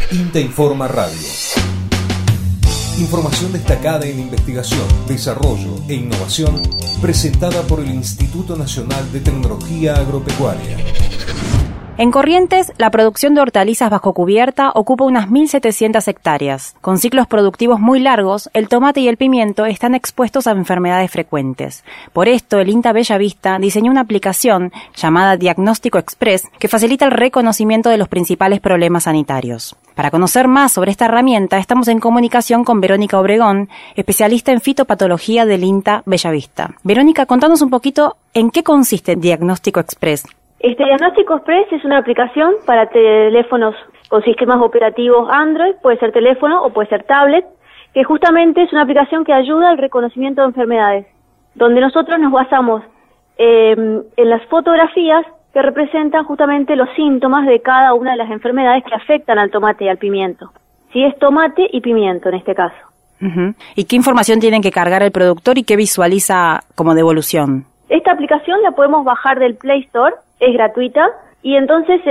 INTA Informa Radio. Información destacada en investigación, desarrollo e innovación presentada por el Instituto Nacional de Tecnología Agropecuaria. En Corrientes, la producción de hortalizas bajo cubierta ocupa unas 1.700 hectáreas. Con ciclos productivos muy largos, el tomate y el pimiento están expuestos a enfermedades frecuentes. Por esto, el INTA Bellavista diseñó una aplicación llamada Diagnóstico Express que facilita el reconocimiento de los principales problemas sanitarios. Para conocer más sobre esta herramienta, estamos en comunicación con Verónica Obregón, especialista en fitopatología del INTA Bellavista. Verónica, contanos un poquito en qué consiste Diagnóstico Express. Diagnóstico Express es una aplicación para teléfonos con sistemas operativos Android, puede ser teléfono o puede ser tablet, que justamente es una aplicación que ayuda al reconocimiento de enfermedades, donde nosotros nos basamos en las fotografías que representan justamente los síntomas de cada una de las enfermedades que afectan al tomate y al pimiento. Sí, es tomate y pimiento en este caso. Uh-huh. ¿Y qué información tienen que cargar el productor y qué visualiza como devolución? Esta aplicación la podemos bajar del Play Store, es gratuita y entonces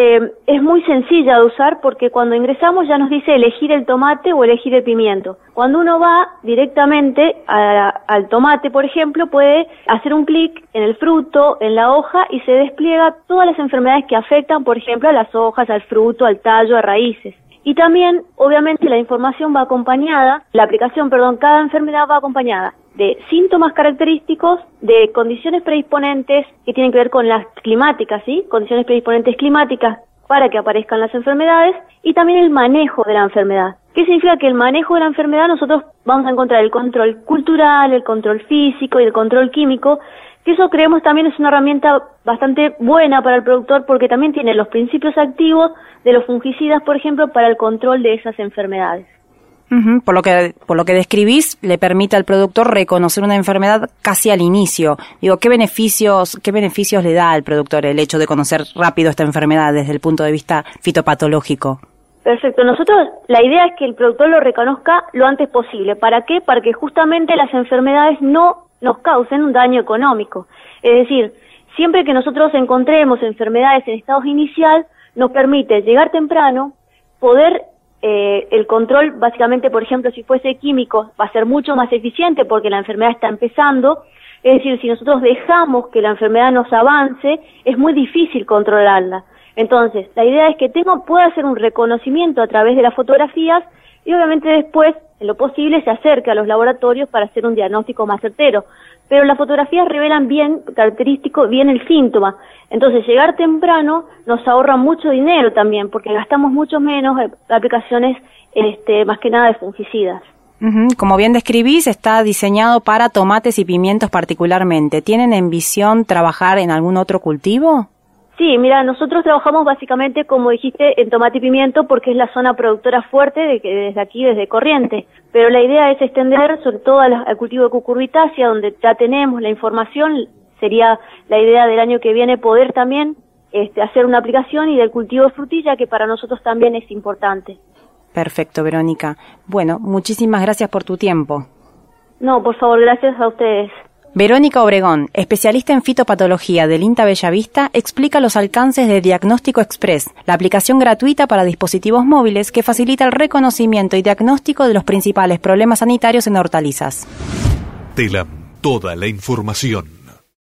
es muy sencilla de usar porque cuando ingresamos ya nos dice elegir el tomate o elegir el pimiento. Cuando uno va directamente al tomate, por ejemplo, puede hacer un clic en el fruto, en la hoja y se despliega todas las enfermedades que afectan, por ejemplo, a las hojas, al fruto, al tallo, a raíces. Y también, obviamente, la información va acompañada, cada enfermedad va acompañada de síntomas característicos, de condiciones predisponentes que tienen que ver con las climáticas, ¿sí? Condiciones predisponentes climáticas para que aparezcan las enfermedades y también el manejo de la enfermedad. ¿Qué significa? Que el manejo de la enfermedad nosotros vamos a encontrar el control cultural, el control físico y el control químico, que eso creemos también es una herramienta bastante buena para el productor porque también tiene los principios activos de los fungicidas, por ejemplo, para el control de esas enfermedades. Uh-huh. Por lo que describís, le permite al productor reconocer una enfermedad casi al inicio. Digo, ¿qué beneficios le da al productor el hecho de conocer rápido esta enfermedad desde el punto de vista fitopatológico? Perfecto. Nosotros, la idea es que el productor lo reconozca lo antes posible. ¿Para qué? Para que justamente las enfermedades no nos causen un daño económico. Es decir, siempre que nosotros encontremos enfermedades en estados inicial, nos permite llegar temprano, poder el control, básicamente, por ejemplo, si fuese químico, va a ser mucho más eficiente porque la enfermedad está empezando. Es decir, si nosotros dejamos que la enfermedad nos avance, es muy difícil controlarla. Entonces, la idea es que pueda hacer un reconocimiento a través de las fotografías y obviamente después, en lo posible, se acerque a los laboratorios para hacer un diagnóstico más certero. Pero las fotografías revelan bien el síntoma. Entonces, llegar temprano nos ahorra mucho dinero también, porque gastamos mucho menos aplicaciones, más que nada de fungicidas. Uh-huh. Como bien describís, está diseñado para tomates y pimientos particularmente. ¿Tienen en visión trabajar en algún otro cultivo? Sí, mira, nosotros trabajamos básicamente, como dijiste, en tomate y pimiento porque es la zona productora fuerte desde Corrientes. Pero la idea es extender sobre todo al cultivo de cucurbitácea, donde ya tenemos la información. Sería la idea del año que viene poder también hacer una aplicación y del cultivo de frutilla, que para nosotros también es importante. Perfecto, Verónica. Bueno, muchísimas gracias por tu tiempo. No, por favor, gracias a ustedes. Verónica Obregón, especialista en fitopatología del INTA Bellavista, explica los alcances de Diagnóstico Express, la aplicación gratuita para dispositivos móviles que facilita el reconocimiento y diagnóstico de los principales problemas sanitarios en hortalizas. TELAM, toda la información.